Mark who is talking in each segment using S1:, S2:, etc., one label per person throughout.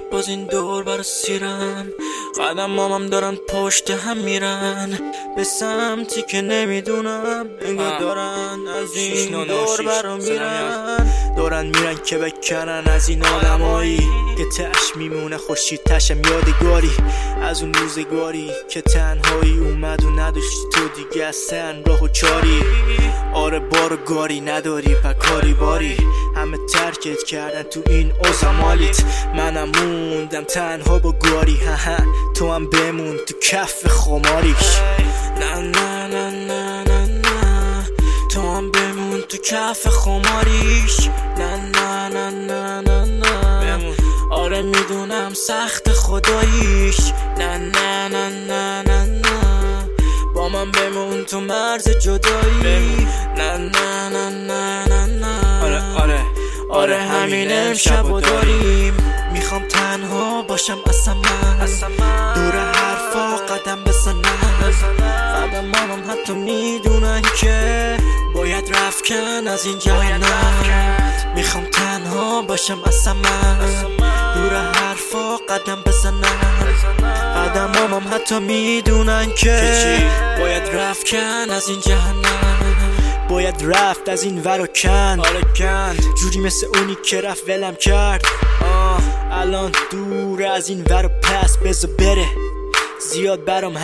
S1: شب باز این دور برا سیرم، قدم مامم دارن پشت هم میرن به سمتی که نمیدونم، انگار دارن از این دور برا میرن، دارن میرن که بکنن از این آدمایی که تش میمونه خورشید تشم یادگاری از اون روزگاری که تنهایی اومد و نداشتی تو دیگه اصلا راه و چاری. آره بارو گاری نداری پکاری باری، همه ترکت کردن تو این اوزامالیت، منم موندم تنها با گاری، تو هم بمون تو کف خماریش. نه نه نه نه نه نه، تو هم بمون تو کف خماریش. نه نه نه نه نه نه، آره میدونم سخت خداییش. نه نه نه نه نه نه، با من بمون تو مرز جدایی. نه نه نه نه نه نه، آره همین امشبو داریم. میخوام تنها باشم اصلا من، دور حرفا قدم بزنم، قدم مامم حتی میدونن که باید رفکن از این جهنم. میخوام تنها باشم اصلا من، دور حرفا قدم بزنم، قدم مامم حتی میدونن که باید رفکن از این جهنم، باید رفت از این ور و کند، جوری مثل اونی که رفت ولم کرد. الان دور از این ور و پس، بذار بره زیاد برام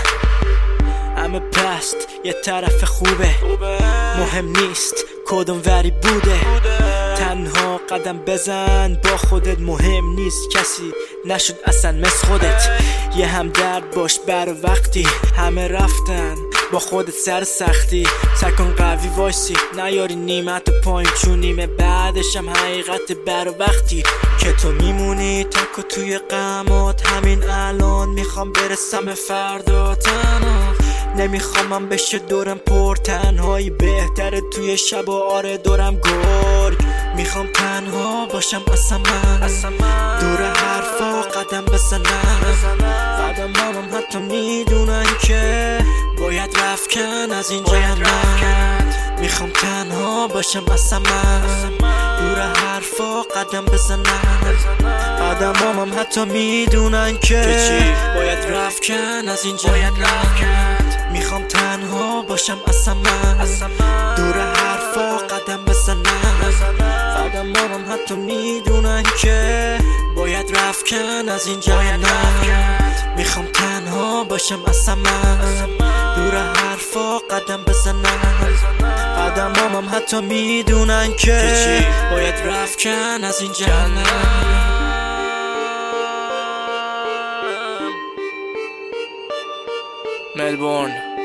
S1: همه پست، یه طرف خوبه مهم نیست کدوم وری بوده. تنها قدم بزن با خودت، مهم نیست کسی نشد اصلا مثل خودت. یه هم درد باش بر وقتی همه رفتن با خودت سر سختی، سکن قوی وایسی نیاری نیمت پایین، چون نیمه بعدش هم حقیقت بر وقتی که تو میمونی تک و توی غمات. همین الان میخوام برسم به فردا، تنها نمیخوام بشه دورم پر تنهایی، بهتره توی شب و آره دورم گرگ. میخوام تنها باشم اصلا من، دور حرفا قدم بزنم، قدم مامم حتی میدونن که باید رفکن از این جهنم. میخوام تنها باشم اصلا من، دور حرفا قدم بزنم، قدم مامم حتی میدونن که باید رفکن از این جهنم. میخوام تنها باشم اصلا من، دور حرفا قدم بزنم، قدم مامم حتی میدونن که باید رفکن از این جهنم. میخوام تنها باشم اصلا من، دور حرفا قدم بزنم، قدم مامم حتی میدونن که باید رفکن از این جهنم. ملبورن